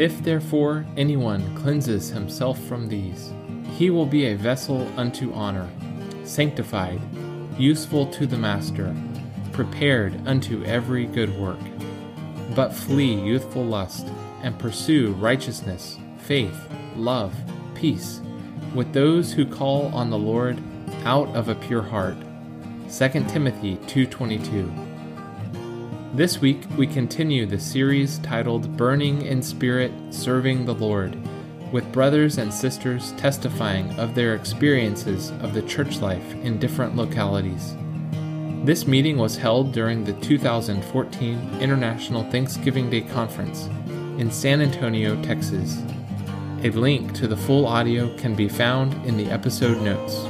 If therefore anyone cleanses himself from these, he will be a vessel unto honor, sanctified, useful to the master, prepared unto every good work. But flee youthful lust, and pursue righteousness, faith, love, peace, with those who call on the Lord out of a pure heart. 2 Timothy 2:22. This week we continue the series titled Burning in Spirit, Serving the Lord, with brothers and sisters testifying of their experiences of the church life in different localities. This meeting was held during the 2014 International Thanksgiving Day Conference in San Antonio, Texas. A link to the full audio can be found in the episode notes.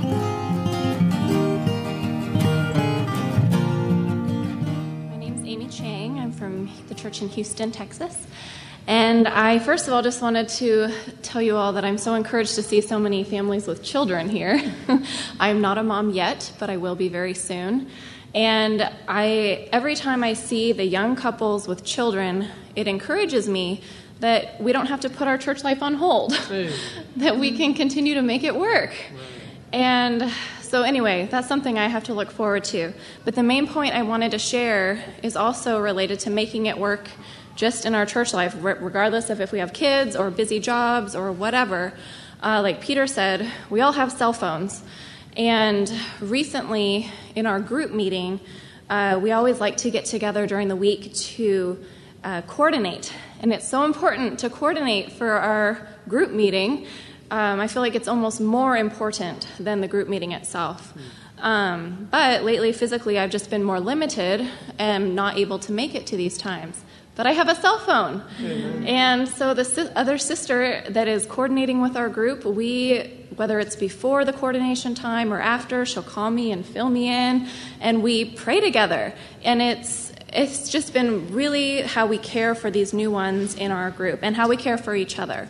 Church in Houston, Texas. And I, first of all, just wanted to tell you all that I'm so encouraged to see so many families with children here. I'm not a mom yet, but I will be very soon. And every time I see the young couples with children, it encourages me that we don't have to put our church life on hold, that we can continue to make it work. And so anyway, that's something I have to look forward to. But the main point I wanted to share is also related to making it work just in our church life, regardless of if we have kids or busy jobs or whatever. Like Peter said, we all have cell phones. And recently in our group meeting, we always like to get together during the week to coordinate. And it's so important to coordinate for our group meeting. I feel like it's almost more important than the group meeting itself. But lately, physically, I've just been more limited and not able to make it to these times. But I have a cell phone. Amen. And so the other sister that is coordinating with our group, whether it's before the coordination time or after, she'll call me and fill me in, and we pray together. And it's just been really how we care for these new ones in our group and how we care for each other.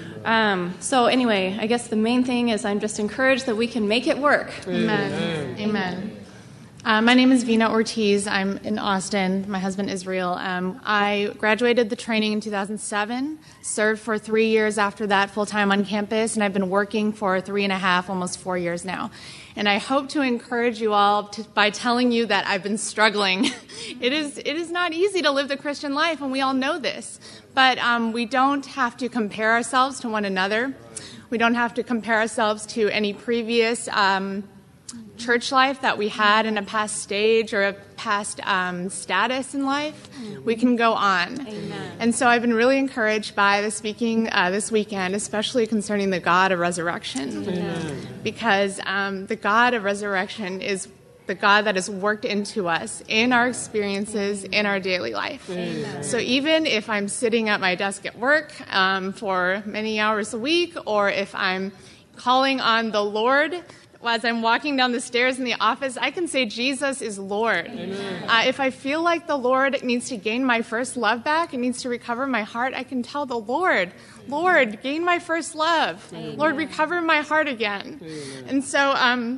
So anyway, I guess the main thing is I'm just encouraged that we can make it work. Amen. Amen. My name is Vina Ortiz. I'm in Austin. My husband Israel. I graduated the training in 2007, served for 3 years after that full-time on campus, and I've been working for 3.5, almost 4 years now. And I hope to encourage you all by telling you that I've been struggling. It is not easy to live the Christian life, and we all know this. But we don't have to compare ourselves to one another. We don't have to compare ourselves to any previous church life that we had in a past stage or a past status in life. We can go on. Amen. And so I've been really encouraged by the speaking this weekend, especially concerning the God of resurrection. Amen. Because the God of resurection is the God that has worked into us in our experiences, in our daily life. Amen. So even if I'm sitting at my desk at work for many hours a week, or if I'm calling on the Lord as I'm walking down the stairs in the office, I can say Jesus is Lord. If I feel like the Lord needs to gain my first love back, it needs to recover my heart, I can tell the Lord, Lord, gain my first love. Amen. Lord, recover my heart again. Amen. And so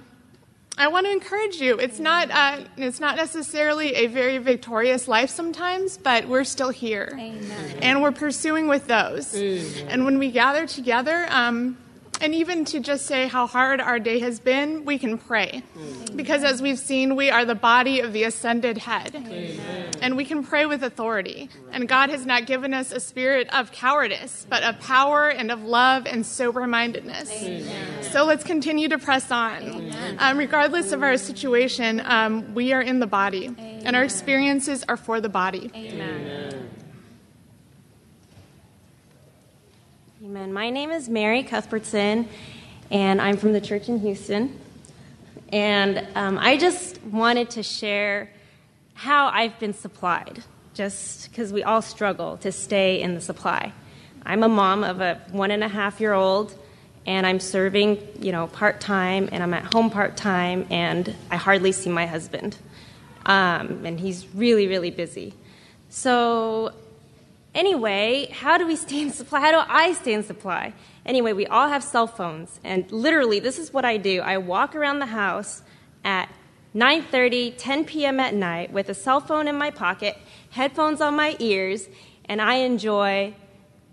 I want to encourage you. It's not necessarily a very victorious life sometimes, but we're still here. Amen. And we're pursuing with those. Amen. And when we gather together, and even to just say how hard our day has been, we can pray. Because as we've seen, we are the body of the ascended head. Amen. And we can pray with authority. And God has not given us a spirit of cowardice, but of power and of love and sober-mindedness. Amen. So let's continue to press on. Regardless of our situation, we are in the body. Amen. And our experiences are for the body. Amen. Amen. My name is Mary Cuthbertson, and I'm from the church in Houston. And I just wanted to share how I've been supplied, just because we all struggle to stay in the supply. I'm a mom of a 1.5-year-old, and I'm serving, part-time, and I'm at home part-time, and I hardly see my husband. And he's really, really busy. So anyway, how do we stay in supply? How do I stay in supply? Anyway, we all have cell phones, and literally, this is what I do. I walk around the house at 9:30, 10 p.m. at night with a cell phone in my pocket, headphones on my ears, and I enjoy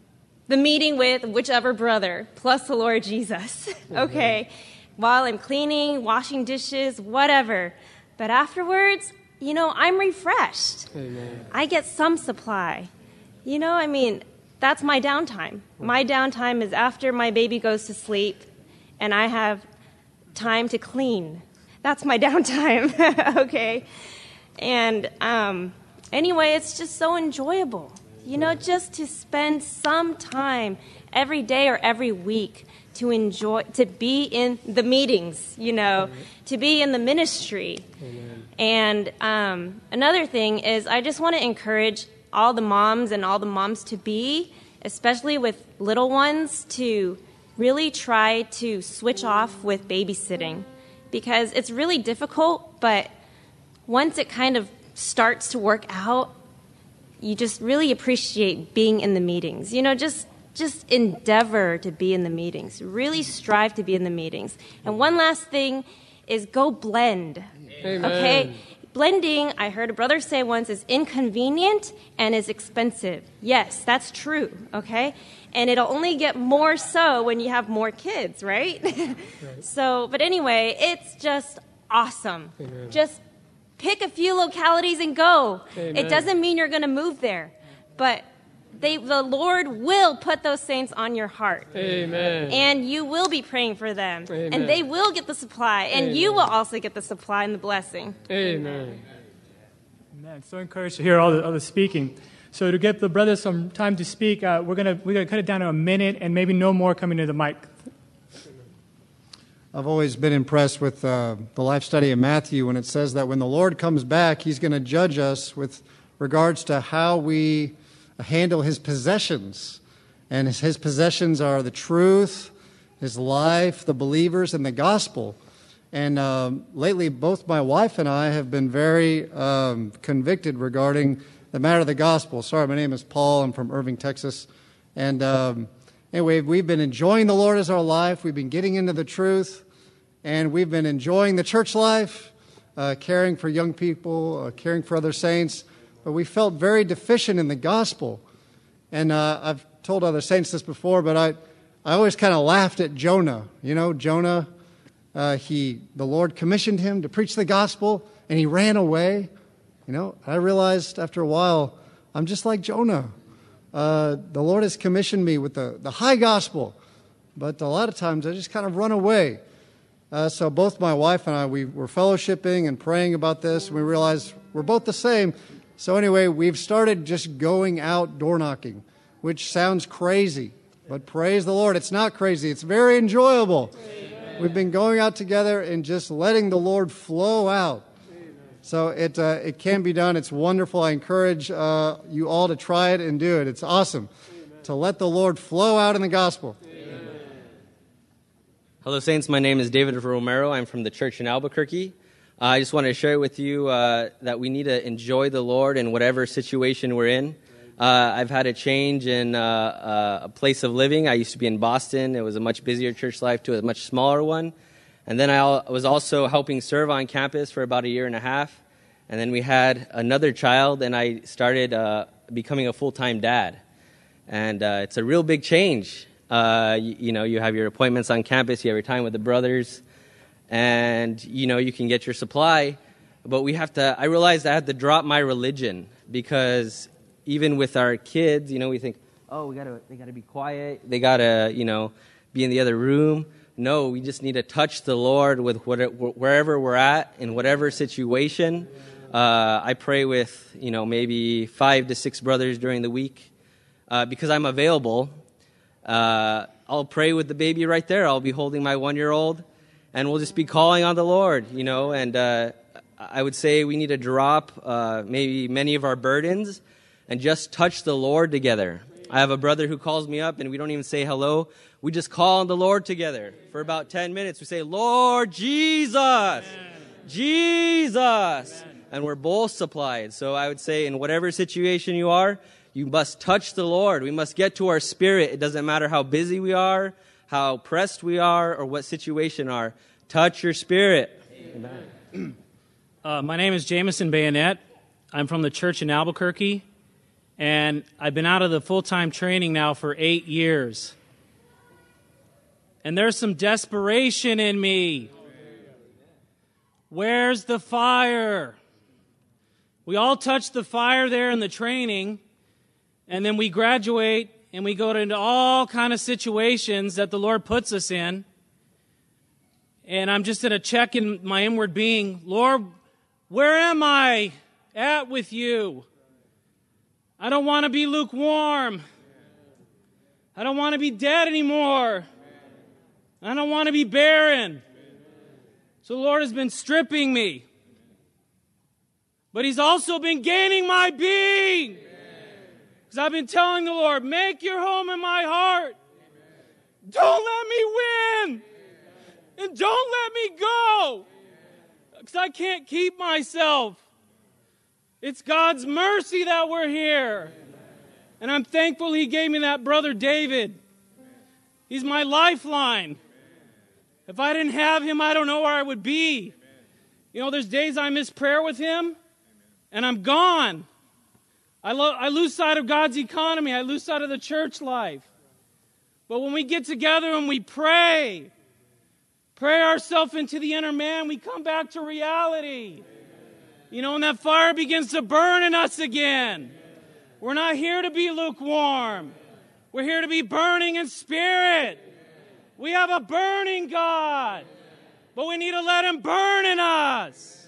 the meeting with whichever brother, plus the Lord Jesus, okay, while I'm cleaning, washing dishes, whatever. But afterwards, I'm refreshed. Amen. I get some supply. That's my downtime. My downtime is after my baby goes to sleep and I have time to clean. That's my downtime, okay? And anyway, it's just so enjoyable, just to spend some time every day or every week to enjoy, to be in the meetings, to be in the ministry. Amen. And another thing is I just want to encourage all the moms and all the moms-to-be, especially with little ones, to really try to switch off with babysitting, because it's really difficult, but once it kind of starts to work out, you just really appreciate being in the meetings. Just endeavor to be in the meetings. Really strive to be in the meetings. And one last thing is go blend. Amen. Okay? Blending, I heard a brother say once, is inconvenient and is expensive. Yes, that's true, okay? And it'll only get more so when you have more kids, right? Right. But anyway, it's just awesome. Amen. Just pick a few localities and go. Amen. It doesn't mean you're going to move there, but the Lord will put those saints on your heart. Amen. And you will be praying for them. Amen. And they will get the supply. And Amen. you will also get the supply and the blessing. Amen. Amen. So encouraged to hear all the speaking. So to give the brothers some time to speak, we're gonna cut it down to a minute and maybe no more coming to the mic. I've always been impressed with the life study of Matthew when it says that when the Lord comes back, he's going to judge us with regards to how we handle his possessions. And his possessions are the truth, his life, the believers, and the gospel. And lately, both my wife and I have been very convicted regarding the matter of the gospel. Sorry, my name is Paul. I'm from Irving, Texas. And anyway, we've been enjoying the Lord as our life. We've been getting into the truth. And we've been enjoying the church life, caring for young people, caring for other saints. But we felt very deficient in the gospel. And I've told other saints this before, but I always kind of laughed at Jonah. Jonah, the Lord commissioned him to preach the gospel, and he ran away. I realized after a while, I'm just like Jonah. The Lord has commissioned me with the high gospel, but a lot of times I just kind of run away. So both my wife and I, we were fellowshipping and praying about this, and we realized we're both the same. So anyway, we've started just going out door knocking, which sounds crazy, but praise the Lord, it's not crazy. It's very enjoyable. Amen. We've been going out together and just letting the Lord flow out. Amen. So it can be done. It's wonderful. I encourage you all to try it and do it. It's awesome. Amen. To let the Lord flow out in the gospel. Amen. Hello, saints. My name is David Romero. I'm from the church in Albuquerque. I just wanted to share with you that we need to enjoy the Lord in whatever situation we're in. I've had a change in a place of living. I used to be in Boston. It was a much busier church life to a much smaller one. And then I was also helping serve on campus for about a year and a half. And then we had another child, and I started becoming a full-time dad. And it's a real big change. You have your appointments on campus. You have your time with the brothers. And, you can get your supply, but I realized I had to drop my religion, because even with our kids, we think, they gotta be quiet. They gotta, be in the other room. No, we just need to touch the Lord with wherever we're at, in whatever situation. I pray with, maybe 5 to 6 brothers during the week, because I'm available. I'll pray with the baby right there. I'll be holding my 1-year-old. And we'll just be calling on the Lord, and I would say we need to drop maybe many of our burdens and just touch the Lord together. I have a brother who calls me up, and we don't even say hello. We just call on the Lord together for about 10 minutes. We say, Lord Jesus, Amen. Jesus, Amen. And we're both supplied. So I would say in whatever situation you are, you must touch the Lord. We must get to our spirit. It doesn't matter how busy we are, how pressed we are, or what situation are. Touch your spirit. Amen. My name is Jameson Bayonet. I'm from the church in Albuquerque. And I've been out of the full-time training now for 8 years. And there's some desperation in me. Where's the fire? We all touch the fire there in the training, and then we graduate and we go into all kind of situations that the Lord puts us in. And I'm just at a check in my inward being. Lord, where am I at with you? I don't want to be lukewarm. I don't want to be dead anymore. I don't want to be barren. So the Lord has been stripping me. But He's also been gaining my being. Because I've been telling the Lord, make your home in my heart. Don't let me win. And don't let me go. Because I can't keep myself. It's God's mercy that we're here. And I'm thankful He gave me that brother David. He's my lifeline. If I didn't have him, I don't know where I would be. You know, there's days I miss prayer with him, and I'm gone. I lose sight of God's economy. I lose sight of the church life. But when we get together and we pray ourselves into the inner man, we come back to reality. You know, and that fire begins to burn in us again. We're not here to be lukewarm. We're here to be burning in spirit. We have a burning God, but we need to let Him burn in us.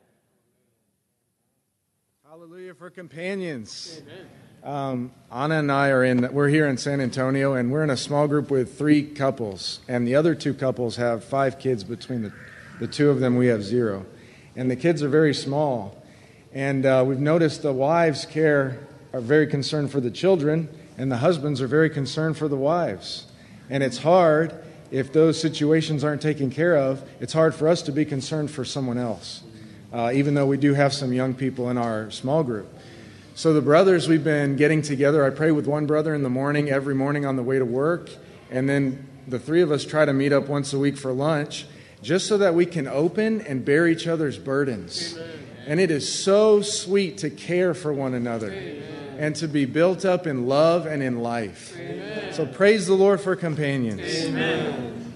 Hallelujah for companions. Anna and I we're here in San Antonio, and we're in a small group with 3 couples, and the other 2 couples have 5 kids. Between the 2 of them, we have 0. And the kids are very small. And we've noticed the wives are very concerned for the children, and the husbands are very concerned for the wives. And it's hard, if those situations aren't taken care of, it's hard for us to be concerned for someone else, even though we do have some young people in our small group. So the brothers, we've been getting together. I pray with one brother in the morning, every morning on the way to work, and then the 3 of us try to meet up once a week for lunch, just so that we can open and bear each other's burdens. Amen. And it is so sweet to care for one another. Amen. And to be built up in love and in life. Amen. So praise the Lord for companions. Amen.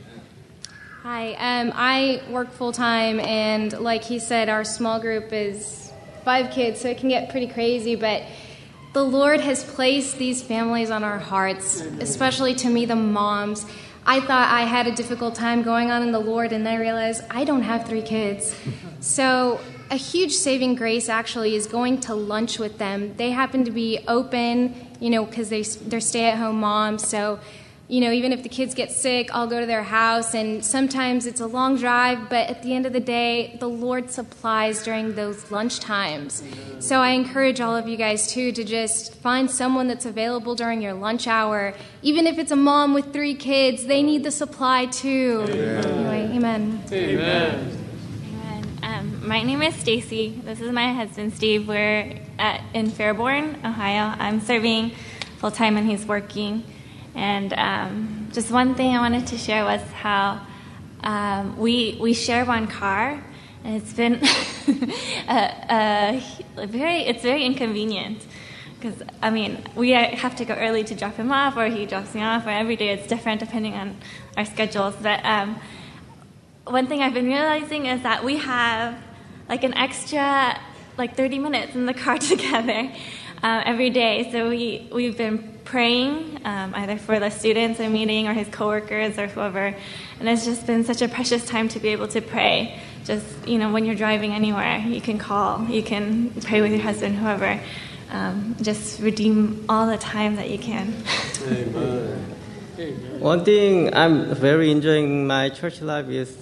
Hi, I work full-time, and like he said, our small group is 5 kids, so it can get pretty crazy, but the Lord has placed these families on our hearts, especially to me, the moms. I thought I had a difficult time going on in the Lord, and then I realized I don't have 3 kids. So a huge saving grace actually is going to lunch with them. They happen to be open, you know, because they're stay-at-home moms. So, you know, even if the kids get sick, I'll go to their house. And sometimes it's a long drive, but at the end of the day, the Lord supplies during those lunch times. So I encourage all of you guys, too, to just find someone that's available during your lunch hour. Even if it's a mom with 3 kids, they need the supply, too. Amen. Anyway, amen. Amen. My name is Stacy. This is my husband, Steve. We're in Fairborn, Ohio. I'm serving full-time and he's working. And just one thing I wanted to share was how we share one car, and it's been it's very inconvenient. Because, I mean, we have to go early to drop him off, or he drops me off, or every day it's different depending on our schedules. But one thing I've been realizing is that we have like an extra 30 minutes in the car together every day. So we've been praying either for the students in meeting or his coworkers or whoever, and it's just been such a precious time to be able to pray. Just, you know, when you're driving anywhere, you can call, you can pray with your husband, whoever. Just redeem all the time that you can. Amen. One thing I'm very enjoying my church life is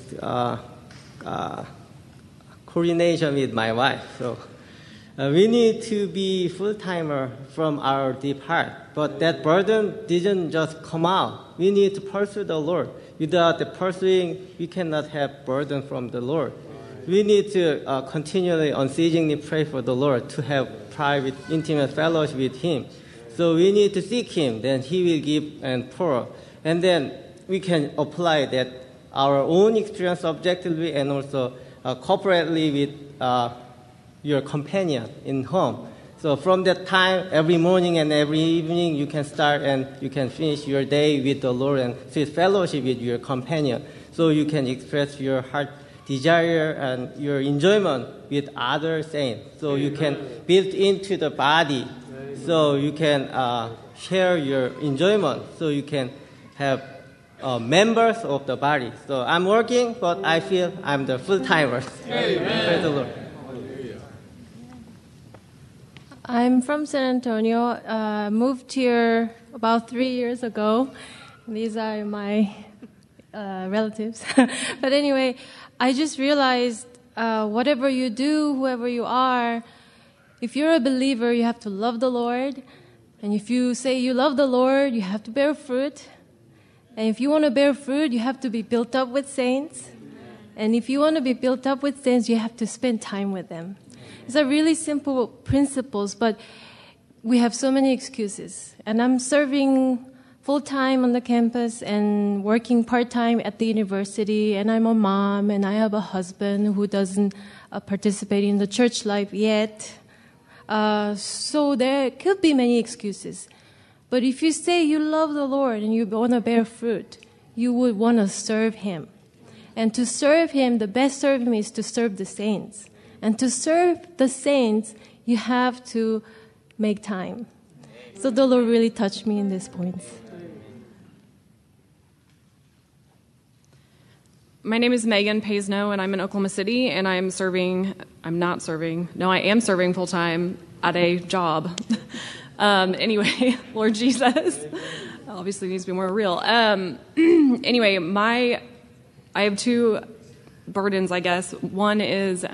coordination with my wife. So we need to be full-timer from our deep heart. But that burden didn't just come out. We need to pursue the Lord. Without the pursuing, we cannot have burden from the Lord. We need to continually, unceasingly pray for the Lord to have private, intimate fellowship with Him. So we need to seek Him, then He will give and pour. And then we can apply that our own experience objectively and also corporately with your companion in home. So from that time, every morning and every evening, you can start and you can finish your day with the Lord and sweet fellowship with your companion. So you can express your heart desire and your enjoyment with other saints. So you can build into the body. So you can share your enjoyment. So you can have members of the body. So I'm working, but I feel I'm the full-timer. Praise the Lord. I'm from San Antonio. Moved here about 3 years ago. These are my relatives. But anyway, I just realized whatever you do, whoever you are, if you're a believer, you have to love the Lord. And if you say you love the Lord, you have to bear fruit. And if you want to bear fruit, you have to be built up with saints. And if you want to be built up with saints, you have to spend time with them. It's a really simple principles, but we have so many excuses. And I'm serving full-time on the campus and working part-time at the university, and I'm a mom, and I have a husband who doesn't participate in the church life yet. So there could be many excuses. But if you say you love the Lord and you want to bear fruit, you would want to serve Him. And to serve Him, the best serve Him is to serve the saints. And to serve the saints, you have to make time. So the Lord really touched me in these points. My name is Megan Paisno, and I'm in Oklahoma City, and I am serving full-time at a job. Anyway, Lord Jesus, obviously needs to be more real. Anyway, I have two burdens, I guess. One is,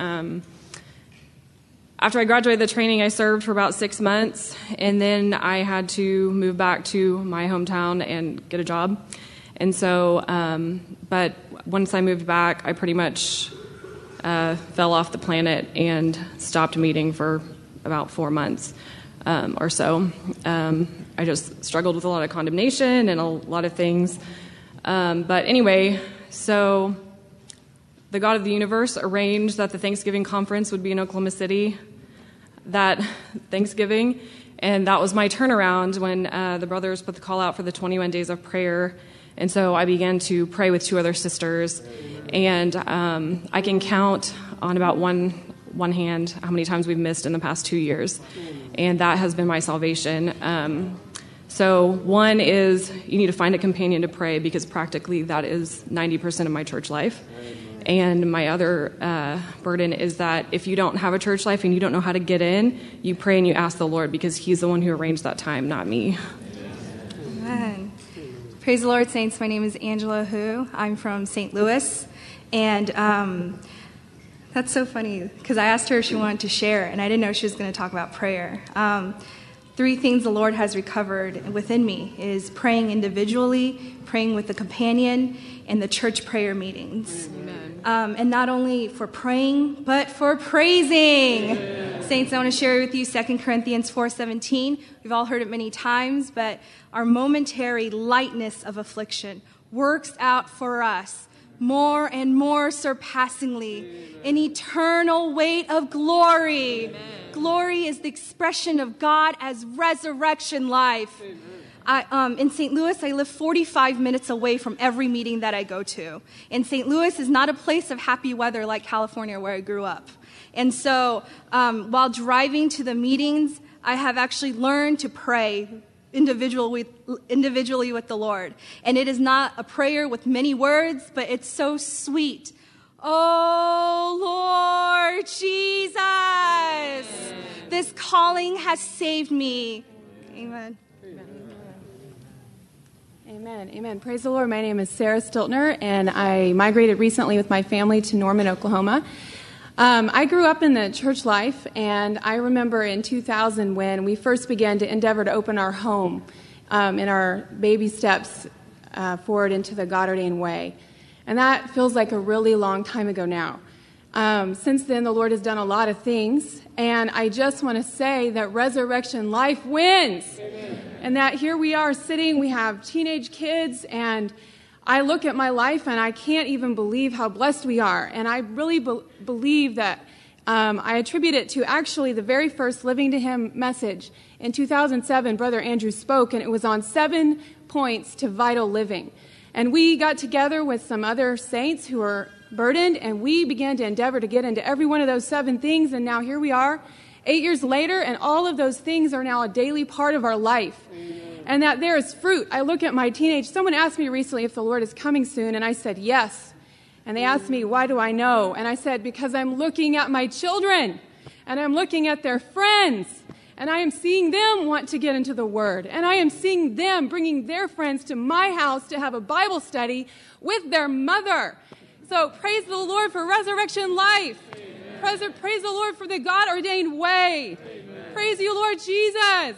after I graduated the training, I served for about 6 months, and then I had to move back to my hometown and get a job. And so, but once I moved back, I pretty much fell off the planet and stopped meeting for about 4 months or so. I just struggled with a lot of condemnation and a lot of things. But anyway, so the God of the universe arranged that the Thanksgiving conference would be in Oklahoma City that Thanksgiving, and that was my turnaround when the brothers put the call out for the 21 days of prayer. And so I began to pray with two other sisters, and I can count on about one hand how many times we've missed in the past 2 years, and that has been my salvation. So one is you need to find a companion to pray, because practically that is 90% of my church life. And my other burden is that if you don't have a church life and you don't know how to get in, you pray and you ask the Lord, because He's the one who arranged that time, not me. Amen. Praise the Lord, saints. My name is Angela Hu. I'm from St. Louis. And that's so funny, because I asked her if she wanted to share, and I didn't know she was going to talk about prayer. 3 things the Lord has recovered within me is praying individually, praying with a companion, and the church prayer meetings. And not only for praying, but for praising. Amen. Saints, I want to share with you 2 Corinthians 4:17. We've all heard it many times, but our momentary lightness of affliction works out for us more and more surpassingly an eternal weight of glory. Amen. Glory is the expression of God as resurrection life. In St. Louis, I live 45 minutes away from every meeting that I go to. And St. Louis is not a place of happy weather like California, where I grew up. And so while driving to the meetings, I have actually learned to pray individually with the Lord. And it is not a prayer with many words, but it's so sweet. Oh, Lord Jesus, this calling has saved me. Amen. Amen. Amen. Praise the Lord. My name is Sarah Stiltner, and I migrated recently with my family to Norman, Oklahoma. I grew up in the church life, and I remember in 2000 when we first began to endeavor to open our home in our baby steps forward into the God ordained way. And that feels like a really long time ago now. Since then, the Lord has done a lot of things, and I just want to say that resurrection life wins. Amen. And that here we are sitting, we have teenage kids, and I look at my life and I can't even believe how blessed we are. And I really believe that I attribute it to actually the very first Living to Him message. In 2007, Brother Andrew spoke, and it was on 7 points to vital living. And we got together with some other saints who were burdened, and we began to endeavor to get into every one of those 7 things, and now here we are, 8 years later, and all of those things are now a daily part of our life. And that there is fruit. I look at my someone asked me recently if the Lord is coming soon, and I said yes. And they asked me, why do I know? And I said, because I'm looking at my children, and I'm looking at their friends, and I am seeing them want to get into the Word, and I am seeing them bringing their friends to my house to have a Bible study with their mother. So praise the Lord for resurrection life. Praise the Lord for the God-ordained way. Amen. Praise you, Lord Jesus. Amen.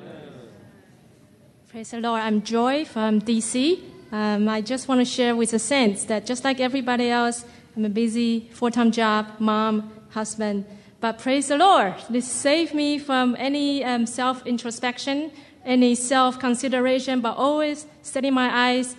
Praise the Lord. I'm Joy from D.C. I just want to share with the saints that just like everybody else, I'm a busy full-time job, mom, husband. But praise the Lord. This saved me from any self-introspection, any self-consideration, but always setting my eyes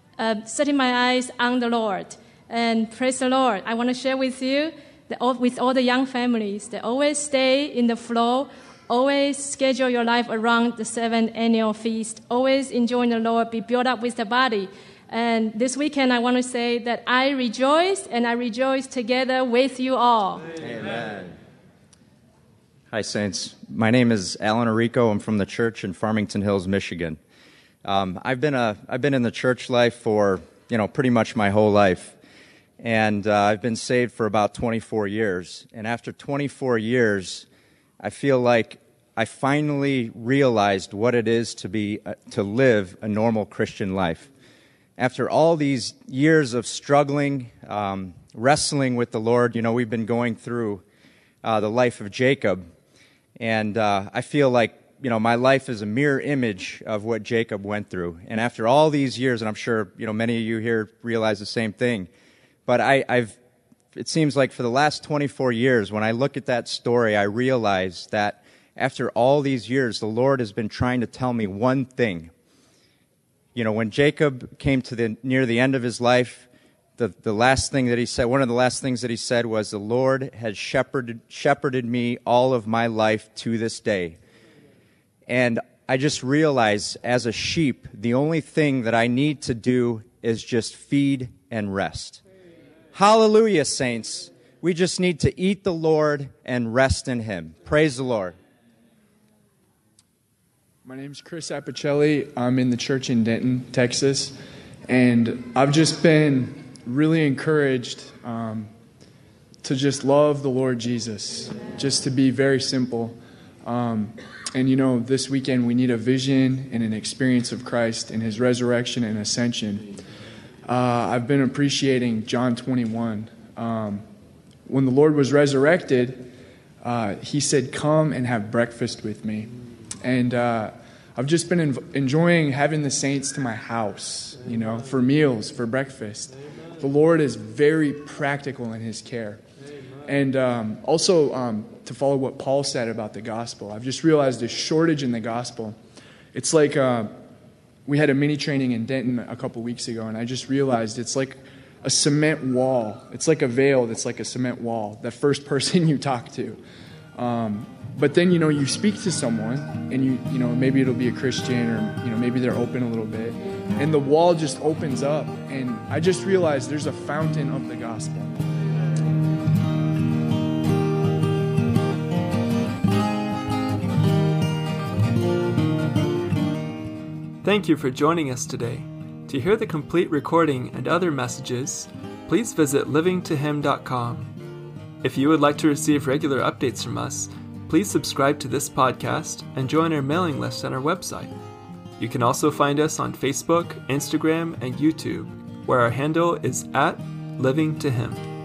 on the Lord. And praise the Lord. I want to share with you with all the young families, they always stay in the flow, always schedule your life around the 7th annual feast, always enjoying the Lord, be built up with the body. And this weekend, I want to say that I rejoice, and I rejoice together with you all. Amen. Hi, Saints. My name is Alan Arico. I'm from the church in Farmington Hills, Michigan. I've been in the church life for, pretty much my whole life. And I've been saved for about 24 years. And after 24 years, I feel like I finally realized what it is to live a normal Christian life. After all these years of struggling, wrestling with the Lord, we've been going through the life of Jacob. And I feel like, my life is a mirror image of what Jacob went through. And after all these years, and I'm sure, many of you here realize the same thing, but it seems like for the last 24 years, when I look at that story, I realize that after all these years, the Lord has been trying to tell me one thing. When Jacob came to near the end of his life, the last thing that he said, one of the last things that he said was, the Lord has shepherded me all of my life to this day. And I just realized, as a sheep, the only thing that I need to do is just feed and rest. Hallelujah, saints. We just need to eat the Lord and rest in Him. Praise the Lord. My name's Chris Apicelli. I'm in the church in Denton, Texas. And I've just been really encouraged to just love the Lord Jesus, just to be very simple. And this weekend we need a vision and an experience of Christ and His resurrection and ascension. I've been appreciating John 21. When the Lord was resurrected, He said, "Come and have breakfast with me." And I've just been enjoying having the saints to my house, for meals, for breakfast. The Lord is very practical in His care. And also, to follow what Paul said about the gospel, I've just realized a shortage in the gospel. It's like we had a mini training in Denton a couple weeks ago, and I just realized it's like a cement wall. It's like a veil that's like a cement wall, the first person you talk to. But then, you speak to someone, and maybe it'll be a Christian, or, maybe they're open a little bit, and the wall just opens up, and I just realized there's a fountain of the gospel. Thank you for joining us today. To hear the complete recording and other messages, please visit livingtohim.com. If you would like to receive regular updates from us, please subscribe to this podcast and join our mailing list on our website. You can also find us on Facebook, Instagram, and YouTube, where our handle is @livingtohim.